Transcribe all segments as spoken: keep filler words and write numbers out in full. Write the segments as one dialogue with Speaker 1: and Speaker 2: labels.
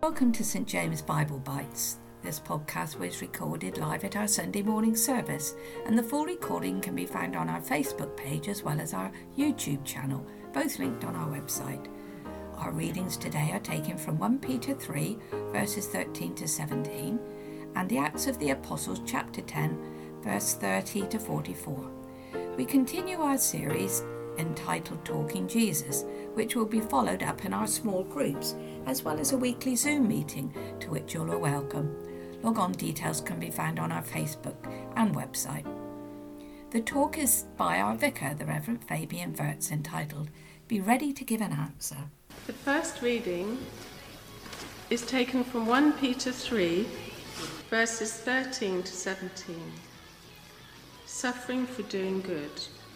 Speaker 1: Welcome to St James Bible Bites. This podcast was recorded live at our Sunday morning service, and the full recording can be found on our Facebook page as well as our YouTube channel, both linked on our website. Our readings today are taken from First Peter three, verses thirteen to seventeen, and the Acts of the Apostles, chapter ten, verse thirty to forty-four. We continue our series entitled Talking Jesus, which will be followed up in our small groups, as well as a weekly Zoom meeting to which you're welcome. Log-on details can be found on our Facebook and website. The talk is by our vicar, the Reverend Fabian Wirtz, entitled Be Ready to Give an Answer.
Speaker 2: The first reading is taken from First Peter three, verses thirteen to seventeen. Suffering for doing good.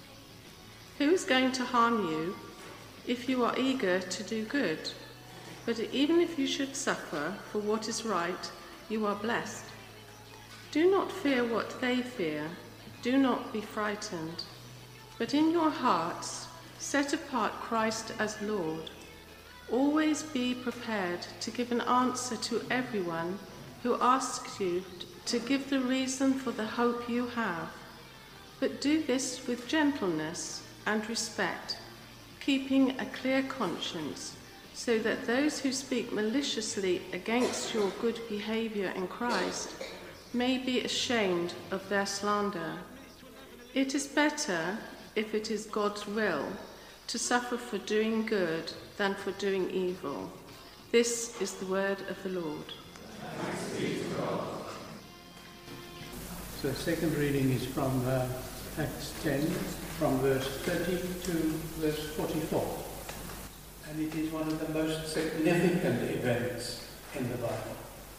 Speaker 2: Who is going to harm you if you are eager to do good? But even if you should suffer for what is right, you are blessed. Do not fear what they fear. Do not be frightened. But in your hearts, set apart Christ as Lord. Always be prepared to give an answer to everyone who asks you to give the reason for the hope you have. But do this with gentleness and respect, keeping a clear conscience, so that those who speak maliciously against your good behavior in Christ may be ashamed of their slander. It is better, if it is God's will, to suffer for doing good than for doing evil. This is the word of the Lord.
Speaker 3: Thanks be to God. So the second reading is from uh, Acts ten, from verse thirty to verse forty-four. And it is one of the most significant events in the Bible.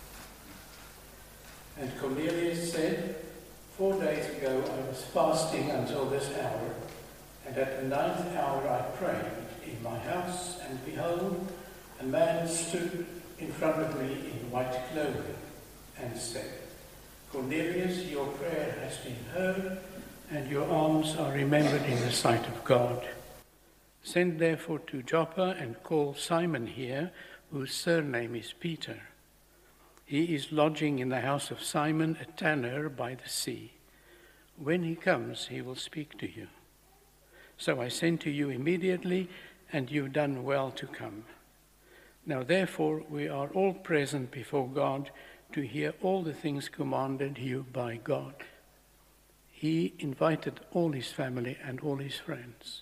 Speaker 3: And Cornelius said, Four days ago I was fasting until this hour, and at the ninth hour I prayed in my house, and behold, a man stood in front of me in white clothing, and said, Cornelius, your prayer has been heard, and your alms are remembered in the sight of God. Send therefore to Joppa and call Simon here, whose surname is Peter. He is lodging in the house of Simon, a tanner by the sea. When he comes, he will speak to you. So I sent to you immediately, and you've done well to come. Now therefore we are all present before God to hear all the things commanded you by God. He invited all his family and all his friends.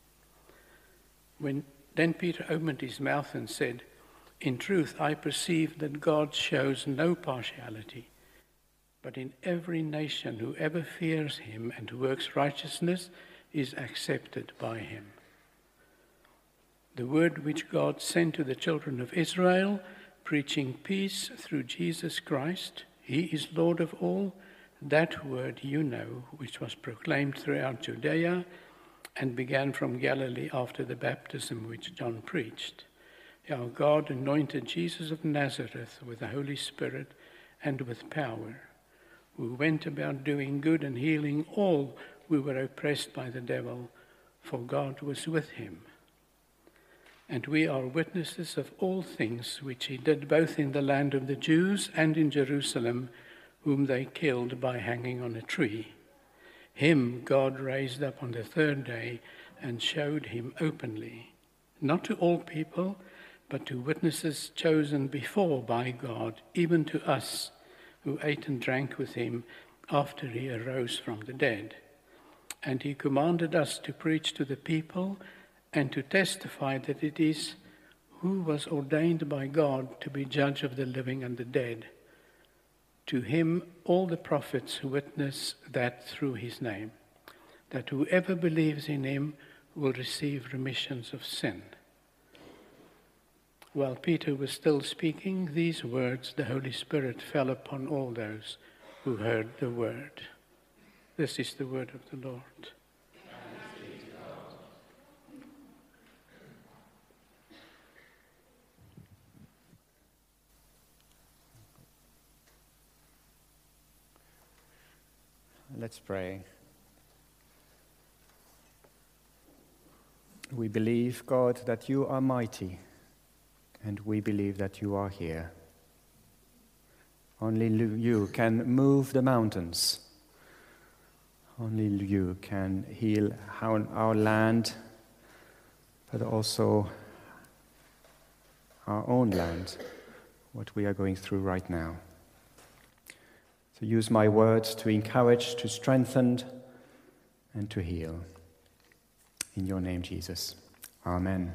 Speaker 3: When then Peter opened his mouth and said, In truth, I perceive that God shows no partiality, but in every nation whoever fears him and works righteousness is accepted by him. The word which God sent to the children of Israel, preaching peace through Jesus Christ, he is Lord of all, that word you know, which was proclaimed throughout Judea and began from Galilee after the baptism which John preached. Our God anointed Jesus of Nazareth with the Holy Spirit and with power, who went about doing good and healing all who were oppressed by the devil, for God was with him. And we are witnesses of all things which he did both in the land of the Jews and in Jerusalem, whom they killed by hanging on a tree. Him God raised up on the third day and showed him openly, not to all people, but to witnesses chosen before by God, even to us, who ate and drank with him after he arose from the dead. And he commanded us to preach to the people and to testify that it is who was ordained by God to be judge of the living and the dead. To him all the prophets witness that through his name, that whoever believes in him will receive remissions of sin. While Peter was still speaking these words, the Holy Spirit fell upon all those who heard the word. This is the word of the Lord.
Speaker 4: Let's pray. We believe, God, that you are mighty and we believe that you are here. Only you can move the mountains. Only you can heal our, our land, but also our own land, what we are going through right now. So use my words to encourage, to strengthen, and to heal. In your name, Jesus. Amen.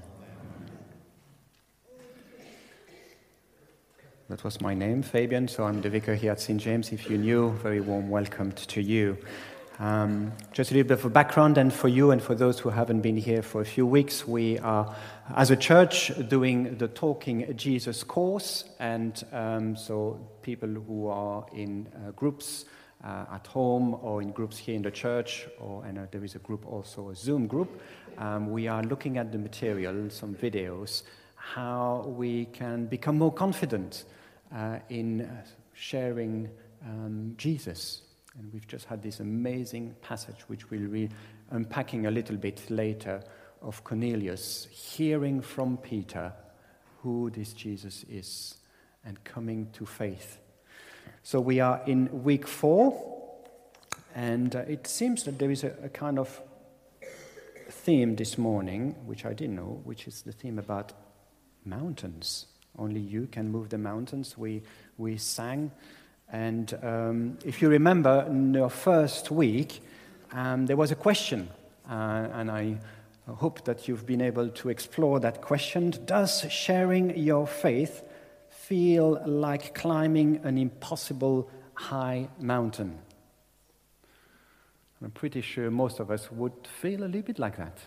Speaker 4: That was my name, Fabian, so I'm the vicar here at Saint James. If you're new, very warm welcome to you. Um, just a little bit of a background, and for you and for those who haven't been here for a few weeks, we are, as a church, doing the Talking Jesus course, and um, so people who are in uh, groups uh, at home or in groups here in the church, or and uh, there is a group also, a Zoom group, um, we are looking at the material, some videos, how we can become more confident uh, in uh, sharing um, Jesus. And we've just had this amazing passage, which we'll be unpacking a little bit later, of Cornelius hearing from Peter who this Jesus is and coming to faith. So we are in week four, and uh, it seems that there is a, a kind of theme this morning, which I didn't know, which is the theme about mountains. Only you can move the mountains. We we sang. And um, if you remember, in your first week, um, there was a question, uh, and I hope that you've been able to explore that question. Does sharing your faith feel like climbing an impossible high mountain? I'm pretty sure most of us would feel a little bit like that.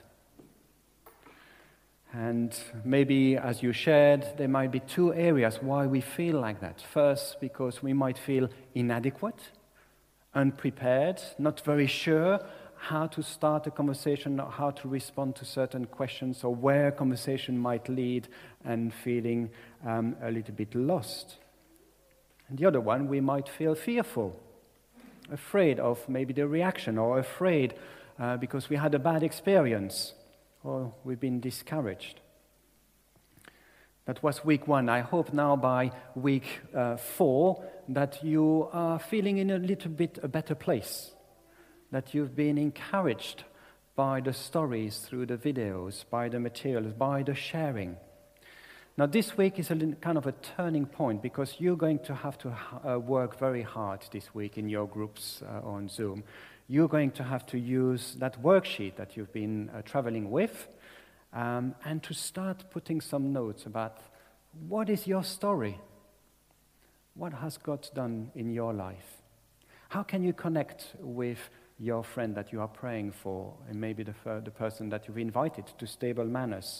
Speaker 4: And maybe, as you shared, there might be two areas why we feel like that. First, because we might feel inadequate, unprepared, not very sure how to start a conversation, or how to respond to certain questions, or where conversation might lead, and feeling um, a little bit lost. And the other one, we might feel fearful, afraid of maybe the reaction, or afraid uh, because we had a bad experience, or we've been discouraged. That was week one. I hope now by week uh, four that you are feeling in a little bit a better place, that you've been encouraged by the stories through the videos, by the materials, by the sharing. Now this week is a kind of a turning point, because you're going to have to uh, work very hard this week in your groups uh, on Zoom. You're going to have to use that worksheet that you've been uh, traveling with, um, and to start putting some notes about what is your story? What has God done in your life? How can you connect with your friend that you are praying for, and maybe the, the person that you've invited to Stable Manners?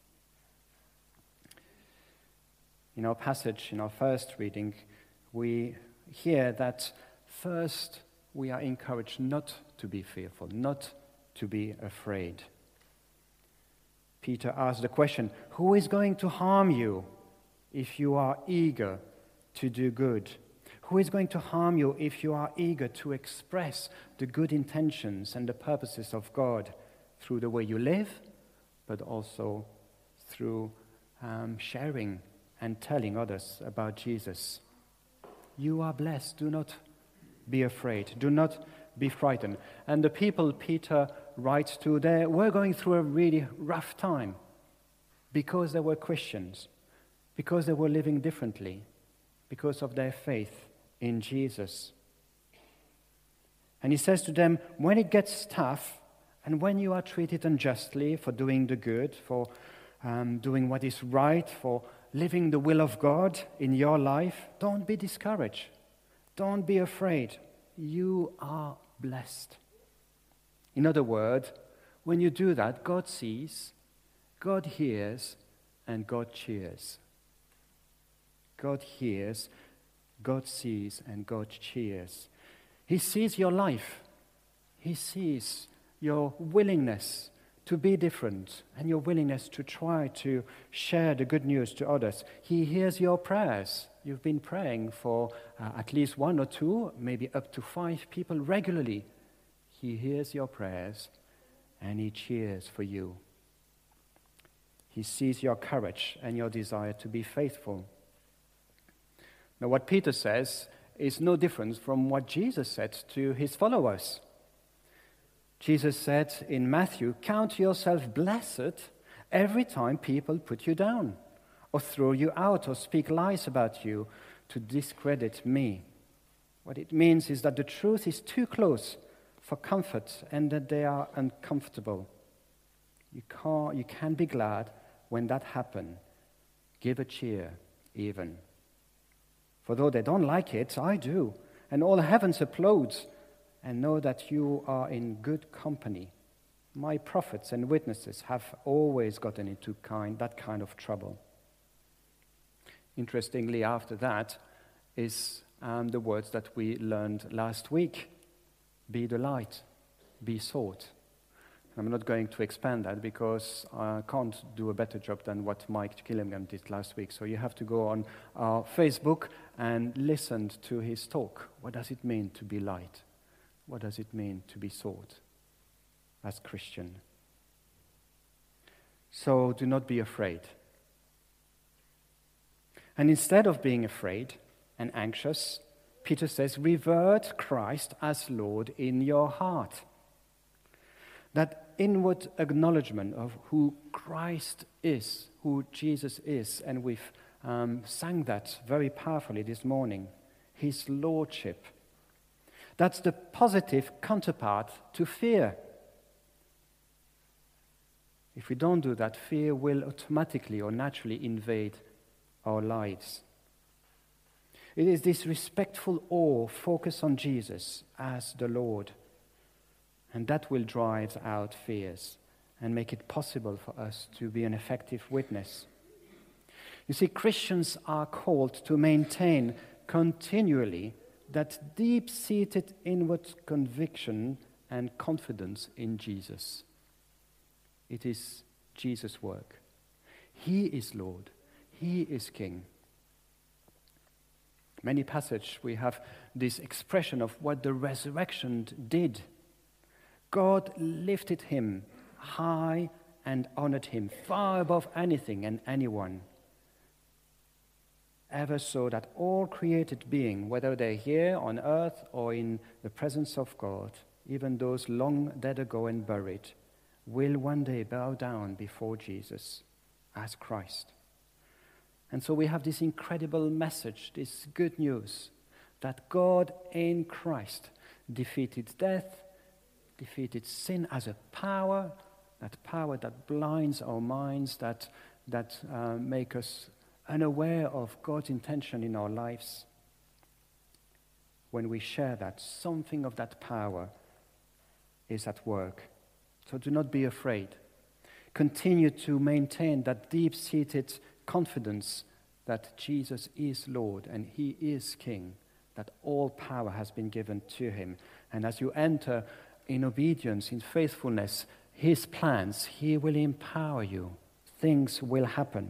Speaker 4: In our passage, in our first reading, we hear that first we are encouraged not to be fearful, not to be afraid. Peter asked the question, who is going to harm you if you are eager to do good? Who is going to harm you if you are eager to express the good intentions and the purposes of God through the way you live, but also through um, sharing and telling others about Jesus? You are blessed. Do not be afraid. Do not be frightened. And the people Peter writes to, they were going through a really rough time, because they were Christians, because they were living differently, because of their faith in Jesus. And he says to them, when it gets tough, and when you are treated unjustly for doing the good, for um, doing what is right, for living the will of God in your life, don't be discouraged. Don't be afraid. You are blessed. In other words, when you do that, God sees, God hears, and God cheers. God hears, God sees, and God cheers. He sees your life. He sees your willingness to be different and your willingness to try to share the good news to others. He hears your prayers. You've been praying for uh, at least one or two, maybe up to five people regularly. He hears your prayers and he cheers for you. He sees your courage and your desire to be faithful. Now, what Peter says is no different from what Jesus said to his followers. Jesus said in Matthew, "Count yourself blessed every time people put you down, or throw you out, or speak lies about you to discredit me." What it means is that the truth is too close for comfort and that they are uncomfortable. You can't, you can be glad when that happens. Give a cheer, even. For though they don't like it, I do, and all heavens applauds, and know that you are in good company. My prophets and witnesses have always gotten into kind, that kind of trouble. Interestingly, after that is um, the words that we learned last week. Be the light, be salt. I'm not going to expand that because I can't do a better job than what Mike Gillingham did last week. So you have to go on our Facebook and listen to his talk. What does it mean to be light? What does it mean to be salt as Christian? So do not be afraid. And instead of being afraid and anxious, Peter says, revert Christ as Lord in your heart. That inward acknowledgement of who Christ is, who Jesus is, and we've um, sang that very powerfully this morning, his lordship. That's the positive counterpart to fear. If we don't do that, fear will automatically or naturally invade our lives. It is this respectful awe, focus on Jesus as the Lord. And that will drive out fears and make it possible for us to be an effective witness. You see, Christians are called to maintain continually that deep-seated inward conviction and confidence in Jesus. It is Jesus' work. He is Lord. He is King. Many passages we have this expression of what the resurrection did. God lifted him high and honored him far above anything and anyone. Ever so that all created being, whether they're here on earth or in the presence of God, even those long dead ago and buried, will one day bow down before Jesus as Christ. And so we have this incredible message, this good news, that God in Christ defeated death, defeated sin as a power, that power that blinds our minds, that, that uh, make us unaware of God's intention in our lives. When we share that, something of that power is at work. So do not be afraid. Continue to maintain that deep-seated confidence that Jesus is Lord and he is King, that all power has been given to him. And as you enter in obedience, in faithfulness, his plans, he will empower you. Things will happen.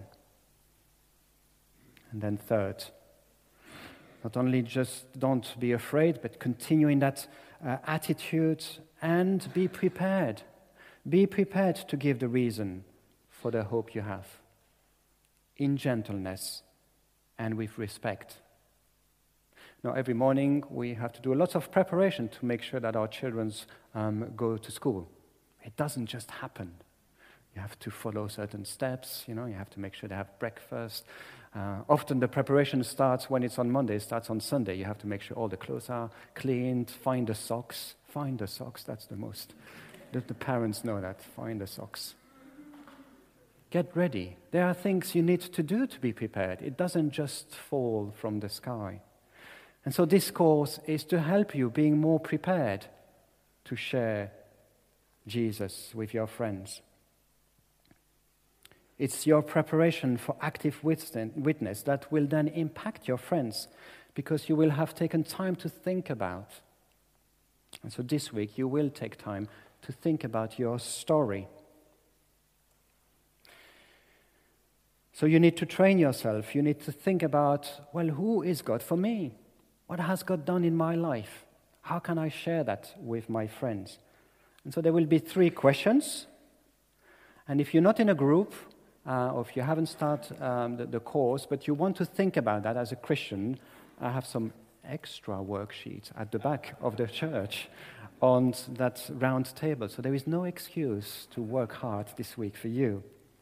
Speaker 4: And then third, not only just don't be afraid, but continue in that uh, attitude and be prepared. Be prepared to give the reason for the hope you have, in gentleness and with respect. Now, every morning we have to do a lot of preparation to make sure that our children um, go to school. It doesn't just happen. You have to follow certain steps, you know, you have to make sure they have breakfast. Uh, often the preparation starts when it's on Monday, it starts on Sunday. You have to make sure all the clothes are cleaned, find the socks. Find the socks, that's the most. The, the parents know that, find the socks. Get ready. There are things you need to do to be prepared. It doesn't just fall from the sky. And so this course is to help you being more prepared to share Jesus with your friends. It's your preparation for active witness that will then impact your friends because you will have taken time to think about. And so this week you will take time to think about your story. So you need to train yourself. You need to think about, well, who is God for me? What has God done in my life? How can I share that with my friends? And so there will be three questions. And if you're not in a group, uh, or if you haven't started um, the, the course, but you want to think about that as a Christian, I have some extra worksheets at the back of the church on that round table. So there is no excuse to work hard this week for you.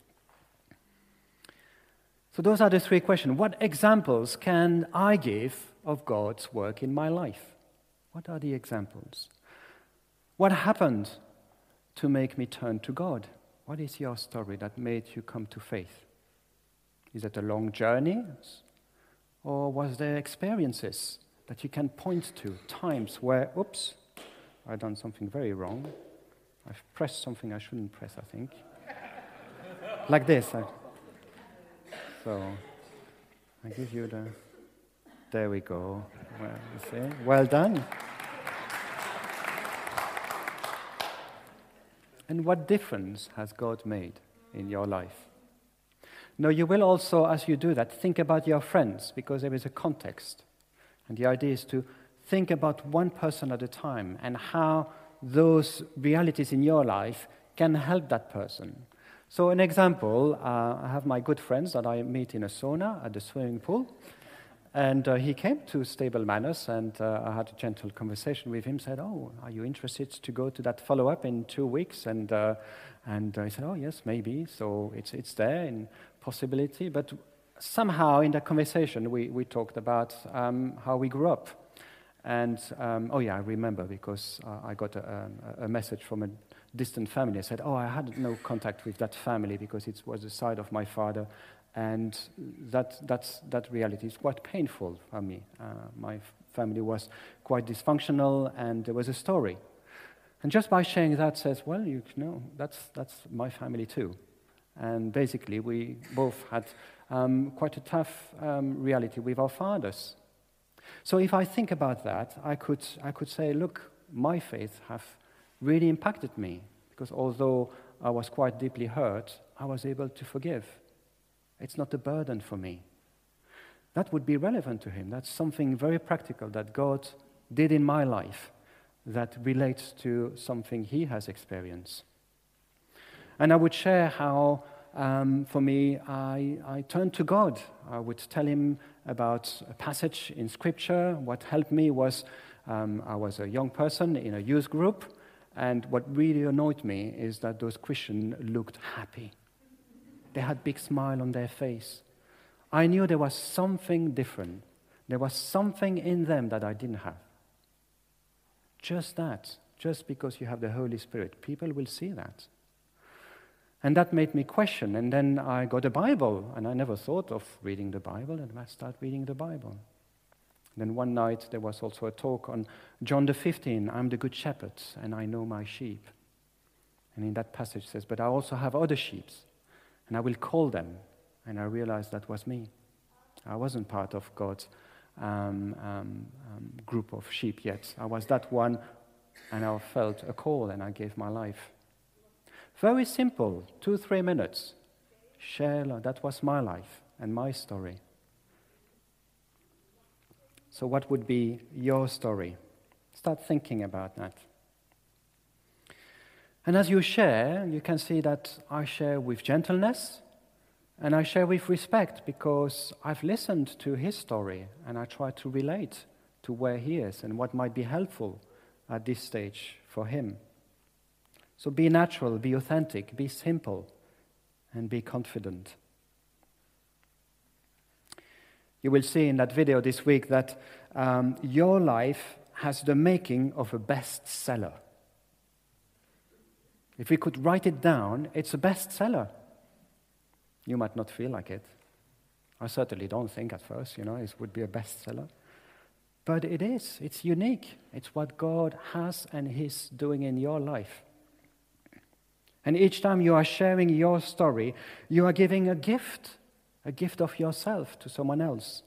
Speaker 4: So those are the three questions. What examples can I give of God's work in my life? What are the examples? What happened to make me turn to God? What is your story that made you come to faith? Is it a long journey? Or was there experiences that you can point to, times where, oops, I've done something very wrong. I've pressed something I shouldn't press, I think. Like this. I, so, I give you the, there we go. Well, you see? Well done. And what difference has God made in your life? Now, you will also, as you do that, think about your friends, because there is a context. And the idea is to think about one person at a time and how those realities in your life can help that person. So an example, uh, I have my good friends that I meet in a sauna at the swimming pool. And uh, he came to Stable Manners, and uh, I had a gentle conversation with him, said, oh, are you interested to go to that follow-up in two weeks? And uh, and I said, oh, yes, maybe. So it's it's there in possibility. But somehow in that conversation, we, we talked about um, how we grew up. And, um, oh, yeah, I remember, because uh, I got a, a message from a distant family. I said, oh, I had no contact with that family because it was the side of my father. And that, that's, that reality is quite painful for me. Uh, my family was quite dysfunctional, and there was a story. And just by sharing that says, well, you know, that's, that's my family too. And basically, we both had um, quite a tough um, reality with our fathers. So if I think about that, I could, I could say, look, my faith have really impacted me, because although I was quite deeply hurt, I was able to forgive. It's not a burden for me. That would be relevant to him. That's something very practical that God did in my life that relates to something he has experienced. And I would share how, um, for me, I, I turned to God. I would tell him about a passage in Scripture. What helped me was um, I was a young person in a youth group, and what really annoyed me is that those Christians looked happy. They had big smile on their face. I knew there was something different. There was something in them that I didn't have. Just that, just because you have the Holy Spirit, people will see that. And that made me question. And then I got a Bible, and I never thought of reading the Bible, and I started reading the Bible. And then one night there was also a talk on John the fifteenth, I'm the good shepherd, and I know my sheep. And in that passage it says, but I also have other sheep, and I will call them. And I realized that was me. I wasn't part of God's um, um, um, group of sheep yet. I was that one, and I felt a call, and I gave my life. Very simple, two, three minutes. Share, that was my life and my story. So what would be your story? Start thinking about that. And as you share, you can see that I share with gentleness, and I share with respect, because I've listened to his story, and I try to relate to where he is and what might be helpful at this stage for him. So be natural, be authentic, be simple, and be confident. You will see in that video this week that um, your life has the making of a bestseller. If we could write it down, it's a bestseller. You might not feel like it. I certainly don't think at first, you know, it would be a bestseller. But it is. It's unique. It's what God has and is doing in your life. And each time you are sharing your story, you are giving a gift, a gift of yourself to someone else.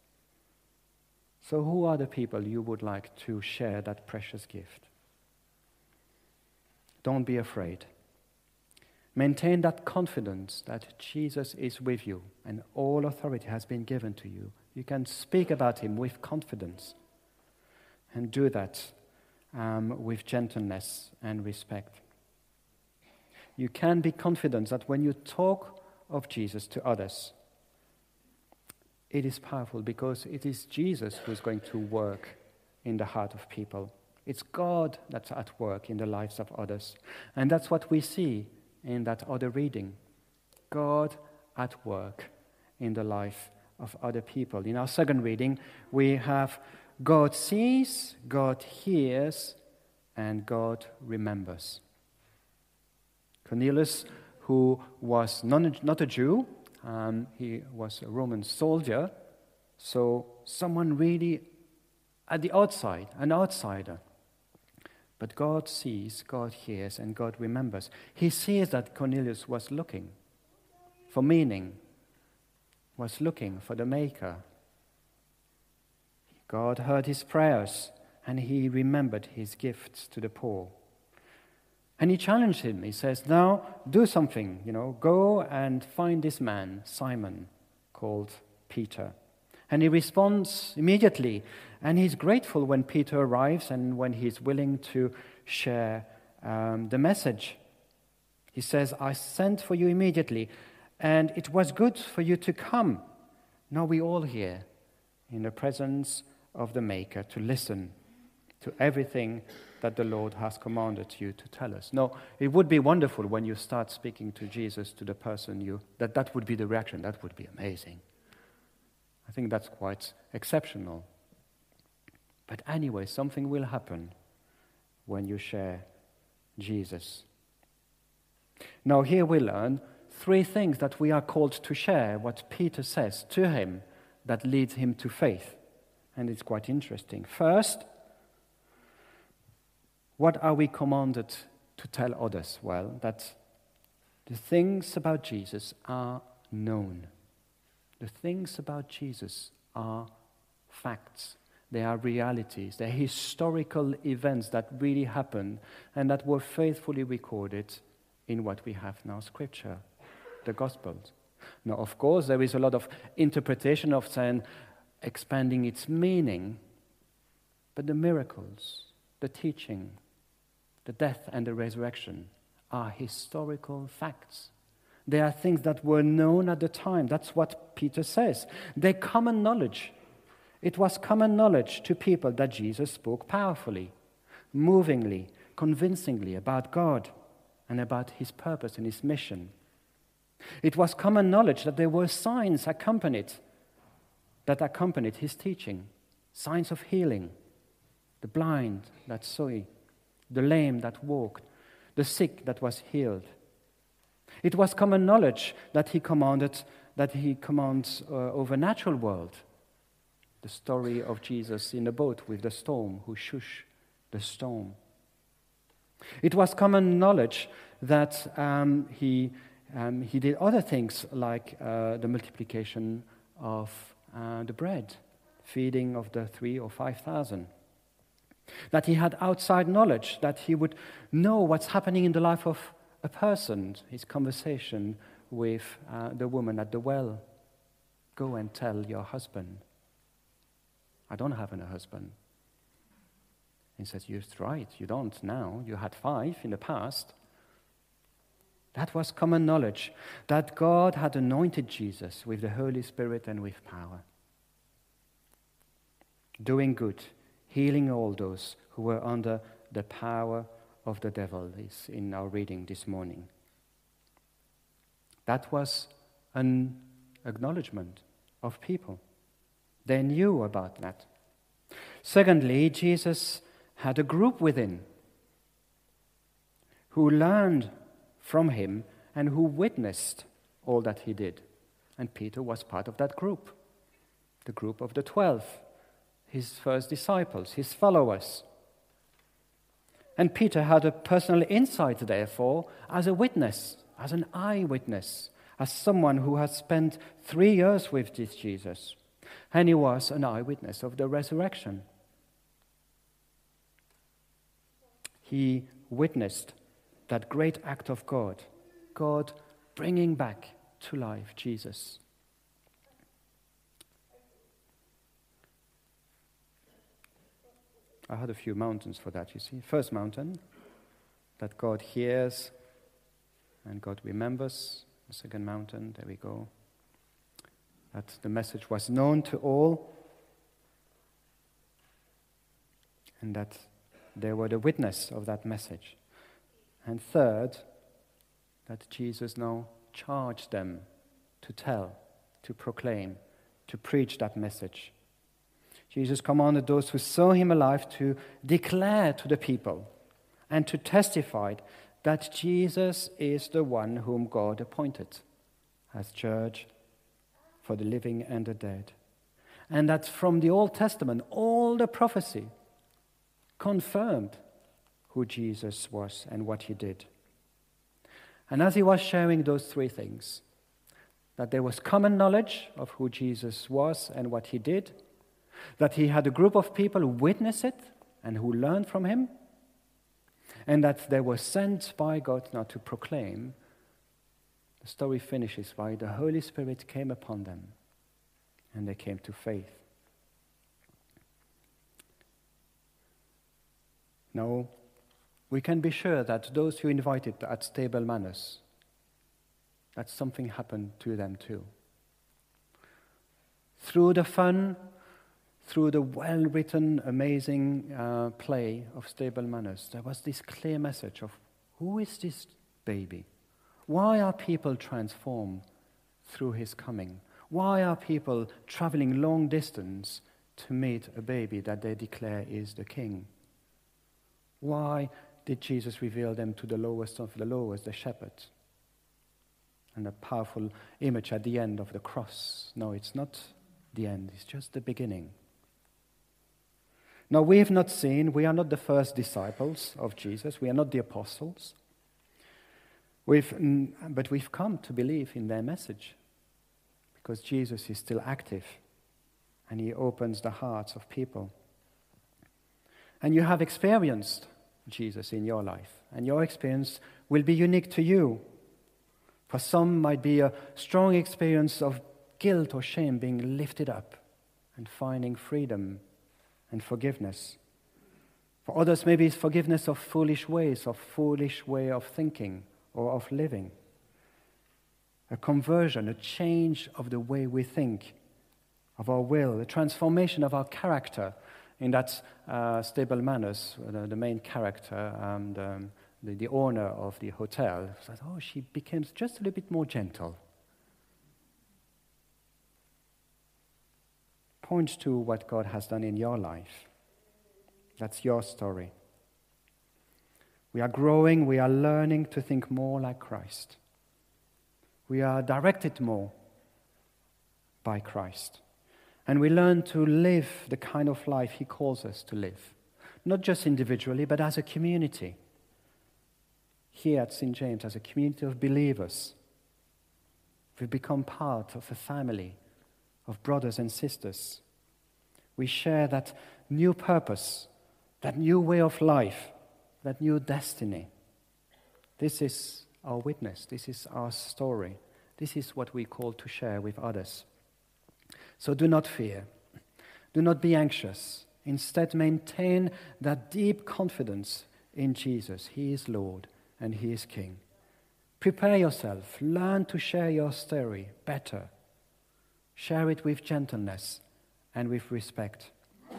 Speaker 4: So who are the people you would like to share that precious gift? Don't be afraid. Maintain that confidence that Jesus is with you and all authority has been given to you. You can speak about him with confidence, and do that um, with gentleness and respect. You can be confident that when you talk of Jesus to others. It is powerful because it is Jesus who is going to work in the heart of people. It's God that's at work in the lives of others. And that's what we see in that other reading. God at work in the life of other people. In our second reading, we have God sees, God hears, and God remembers. Cornelius, who was non, not a Jew, um, he was a Roman soldier, so someone really at the outside, an outsider. But God sees, God hears, and God remembers. He sees that Cornelius was looking for meaning, was looking for the Maker. God heard his prayers, and he remembered his gifts to the poor. And he challenged him. He says, now do something, you know, go and find this man, Simon, called Peter. And he responds immediately, and he's grateful when Peter arrives and when he's willing to share um, the message. He says, I sent for you immediately, and it was good for you to come. Now we all here in the presence of the Maker to listen to everything that the Lord has commanded you to tell us. No, it would be wonderful when you start speaking to Jesus, to the person you, that that would be the reaction. That would be amazing. I think that's quite exceptional. But anyway, something will happen when you share Jesus. Now here we learn three things that we are called to share, what Peter says to him that leads him to faith. And it's quite interesting. First, what are we commanded to tell others? Well, that the things about Jesus are known. The things about Jesus are facts. They are realities. They're historical events that really happened and that were faithfully recorded in what we have now, Scripture, the Gospels. Now, of course, there is a lot of interpretation of saying, expanding its meaning, but the miracles, the teaching, the death and the resurrection are historical facts. They are things that were known at the time. That's what Peter says. They're common knowledge. It was common knowledge to people that Jesus spoke powerfully, movingly, convincingly about God and about his purpose and his mission. It was common knowledge that there were signs accompanied, that accompanied his teaching, signs of healing, the blind that saw, the lame that walked, the sick that was healed. It was common knowledge that he commanded, that he commands uh, over natural world. The story of Jesus in the boat with the storm, who shushed the storm. It was common knowledge that um, he um, he did other things like uh, the multiplication of uh, the bread, feeding of the three or five thousand. That he had outside knowledge, that he would know what's happening in the life of a person, his conversation with uh, the woman at the well. Go and tell your husband, I don't have a husband. He says, you're right, you don't now. You had five in the past. That was common knowledge, that God had anointed Jesus with the Holy Spirit and with power. Doing good, healing all those who were under the power of the devil, is in our reading this morning. That was an acknowledgement of people. They knew about that. Secondly, Jesus had a group within who learned from him and who witnessed all that he did. And Peter was part of that group, the group of the twelve, his first disciples, his followers. And Peter had a personal insight, therefore, as a witness, as an eyewitness, as someone who has spent three years with this Jesus. And he was an eyewitness of the resurrection. He witnessed that great act of God, God bringing back to life Jesus. I had a few mountains for that, you see. First mountain, that God hears and God remembers. The second mountain, there we go. That the message was known to all, and that they were the witness of that message. And third, that Jesus now charged them to tell, to proclaim, to preach that message. Jesus commanded those who saw him alive to declare to the people and to testify that Jesus is the one whom God appointed as judge for the living and the dead. And that from the Old Testament, all the prophecy confirmed who Jesus was and what he did. And as he was sharing those three things, that there was common knowledge of who Jesus was and what he did, that he had a group of people who witnessed it and who learned from him, and that they were sent by God now to proclaim, the story finishes by the Holy Spirit came upon them and they came to faith. Now, we can be sure that those who invited at Stable Manors, that something happened to them too. Through the fun, through the well-written, amazing uh, play of Stable Manors, there was this clear message of who is this baby? Why are people transformed through his coming? Why are people traveling long distance to meet a baby that they declare is the king? Why did Jesus reveal them to the lowest of the lowest, the shepherds? And a powerful image at the end of the cross. No, it's not the end, it's just the beginning. Now, we have not seen, we are not the first disciples of Jesus, we are not the apostles. We've, but we've come to believe in their message because Jesus is still active and he opens the hearts of people. And you have experienced Jesus in your life, and your experience will be unique to you. For some might be a strong experience of guilt or shame being lifted up and finding freedom and forgiveness. For others, maybe it's forgiveness of foolish ways, of foolish way of thinking or of living. A conversion, a change of the way we think, of our will, a transformation of our character. In that uh, Stable Manors, the, the main character, um, the, the, the owner of the hotel, said, oh, she became just a little bit more gentle. Points to what God has done in your life. That's your story. We are growing, we are learning to think more like Christ. We are directed more by Christ. And we learn to live the kind of life he calls us to live. Not just individually, but as a community. Here at Saint James, as a community of believers, we've become part of a family of brothers and sisters. We share that new purpose, that new way of life, that new destiny. This is our witness. This is our story. This is what we call to share with others. So do not fear. Do not be anxious. Instead, maintain that deep confidence in Jesus. He is Lord and he is King. Prepare yourself. Learn to share your story better. Share it with gentleness and with respect.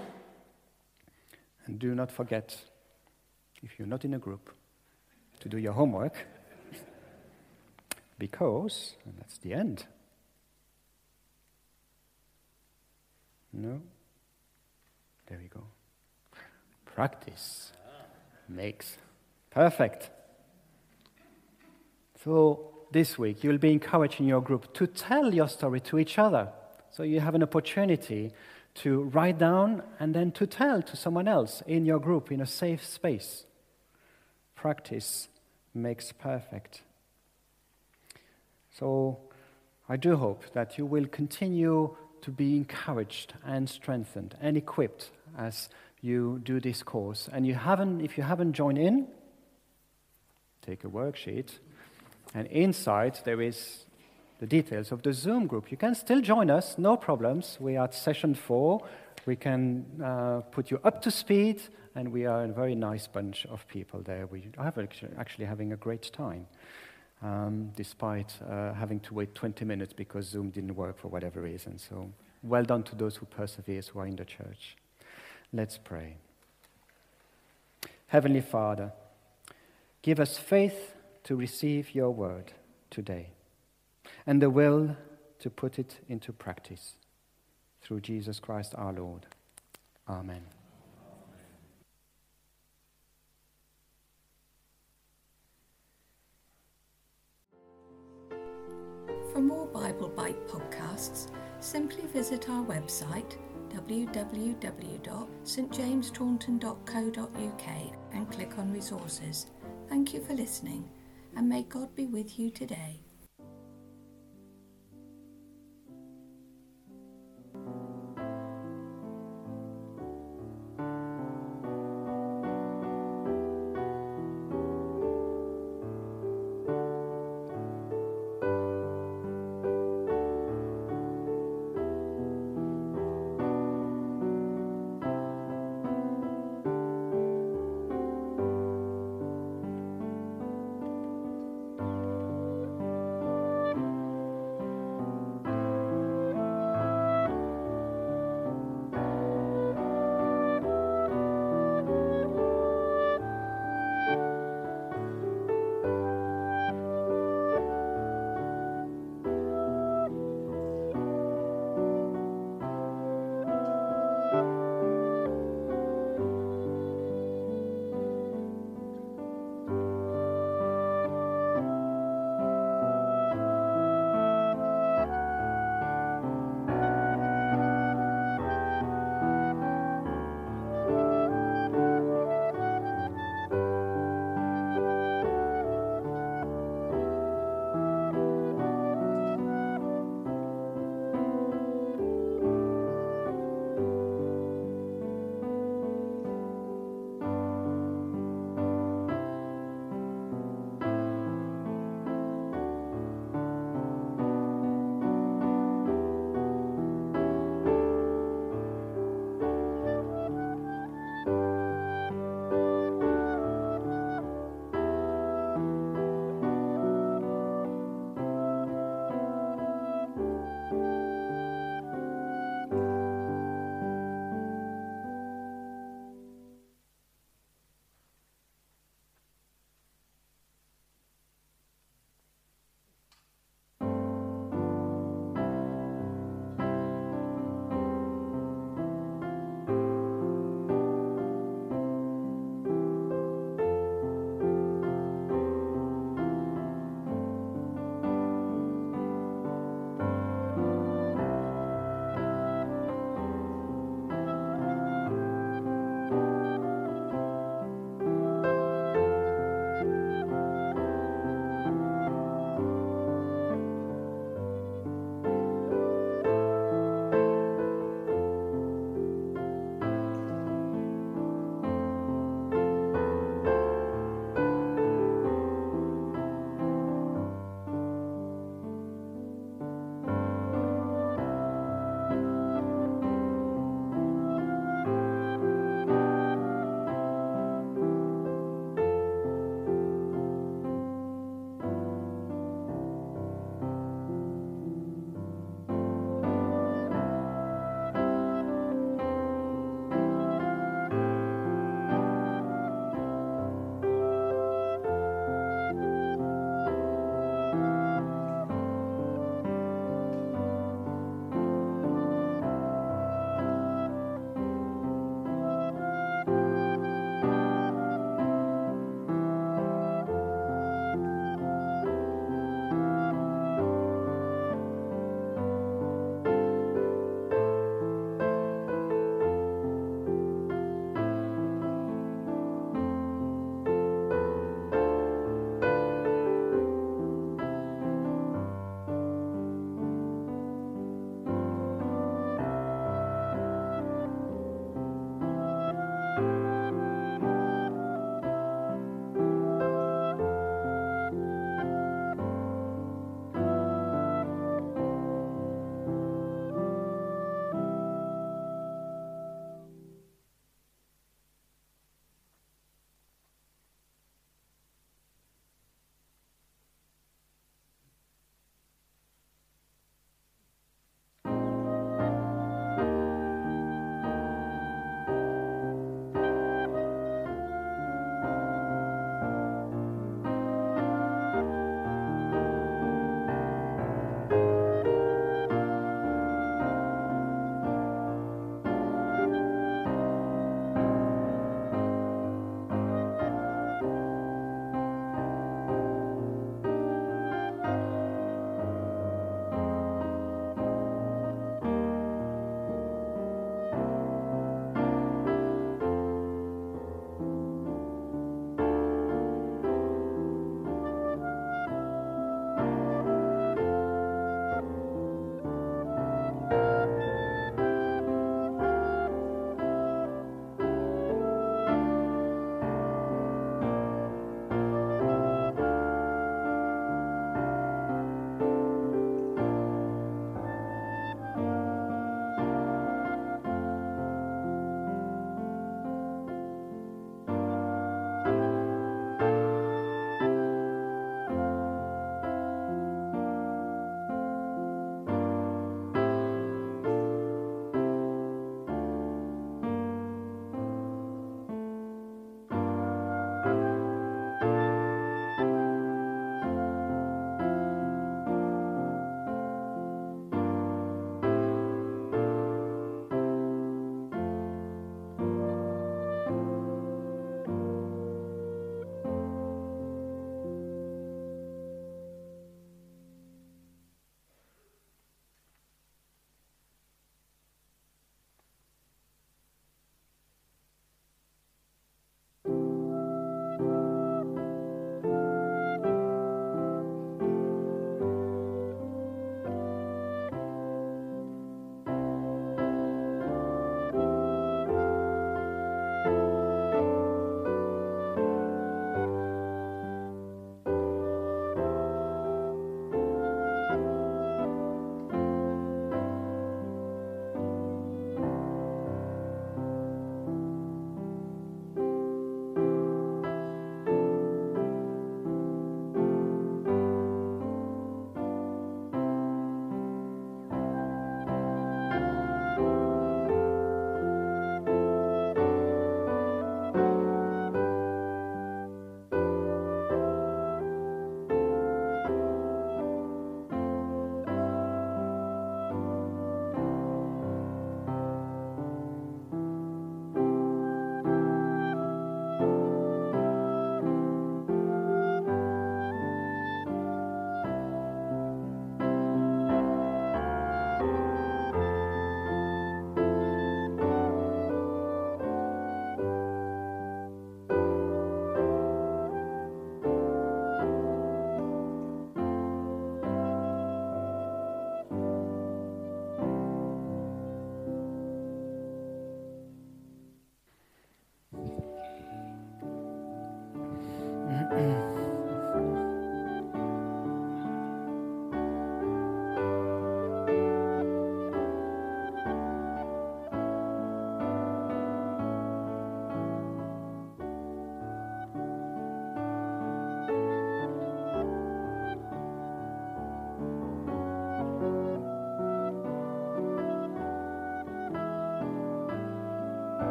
Speaker 4: And do not forget, if you're not in a group, to do your homework. Because, and that's the end. No? There we go. Practice makes perfect. So this week you'll be encouraged in your group to tell your story to each other. So you have an opportunity to write down and then to tell to someone else in your group in a safe space. Practice makes perfect. So I do hope that you will continue to be encouraged and strengthened and equipped as you do this course. And you haven't, if you haven't joined in, take a worksheet. And inside there is the details of the Zoom group. You can still join us, no problems. We are at session four. We can uh, put you up to speed, and we are a very nice bunch of people there. We are actually having a great time. um, despite uh, having to wait twenty minutes because Zoom didn't work for whatever reason. So well done to those who persevere, who are in the church. Let's pray. Heavenly Father, give us faith to receive your word today and the will to put it into practice. Through Jesus Christ our Lord. Amen.
Speaker 1: For more Bible Bite podcasts, simply visit our website w w w dot st james taunton dot co dot u k and click on resources. Thank you for listening, and may God be with you today.